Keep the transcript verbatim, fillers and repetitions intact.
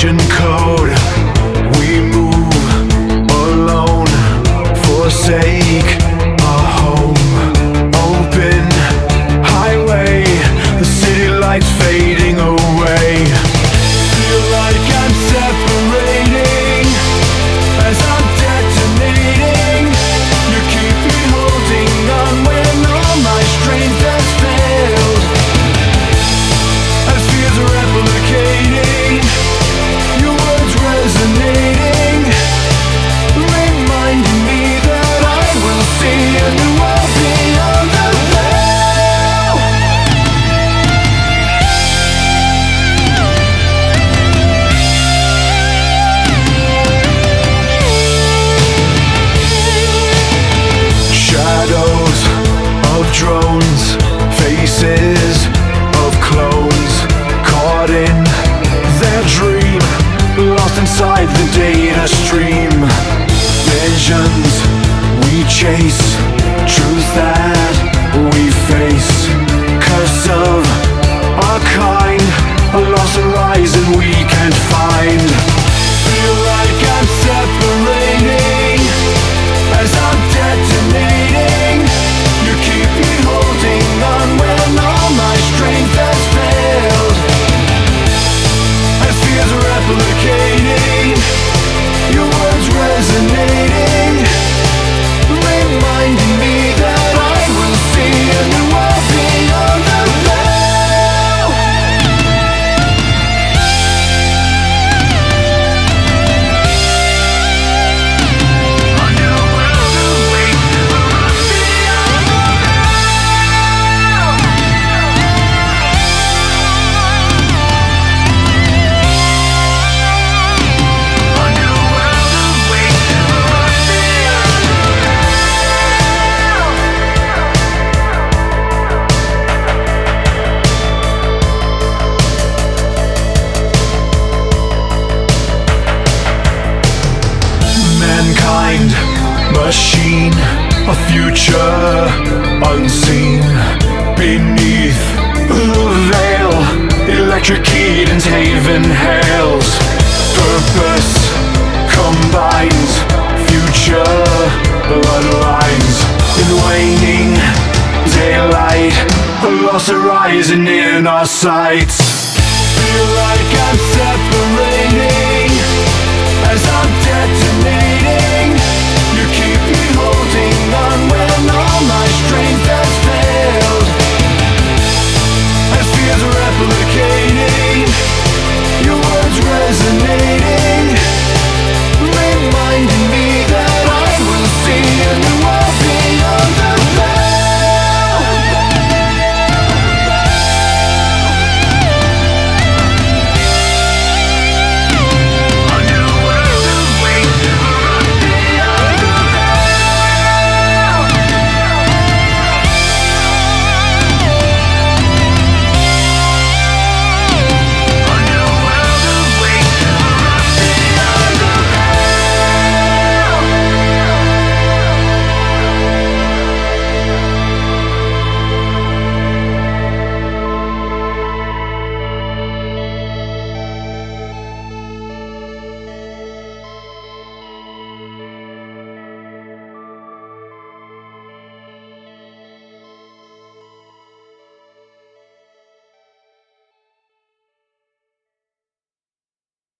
ancient code. We move alone, forsake our home. Open highway, the city lights fading away. Feel like I'm separating as I'm detonating. You keep me holding on when all my strength has failed. As fears are replicating, your words resonating, reminding me that I will see a new world beyond the veil. Shadows of drones, faces of clones, caught in their dream, lost inside the data stream. Visions we chase, truth that we face. Curse of our kind, a lost horizon we can't find. Feel like I'm separating as I'm detonating. You keep me holding on when all my strength has failed. As fears are replicating, your words resonating, reminding me that I will see a new world beyond the veil. A new world awaits beyond the veil. A new world awaits beyond the mankind, machine, a future unseen. Beneath the veil, electric Eden's haven hails. Purpose combines, future bloodlines. In waning daylight, a lost horizon in our sights. Feel like I'm separating as I'm detonating. You keep me holding on when all my strength has failed. As fears are replicating, your words resonating.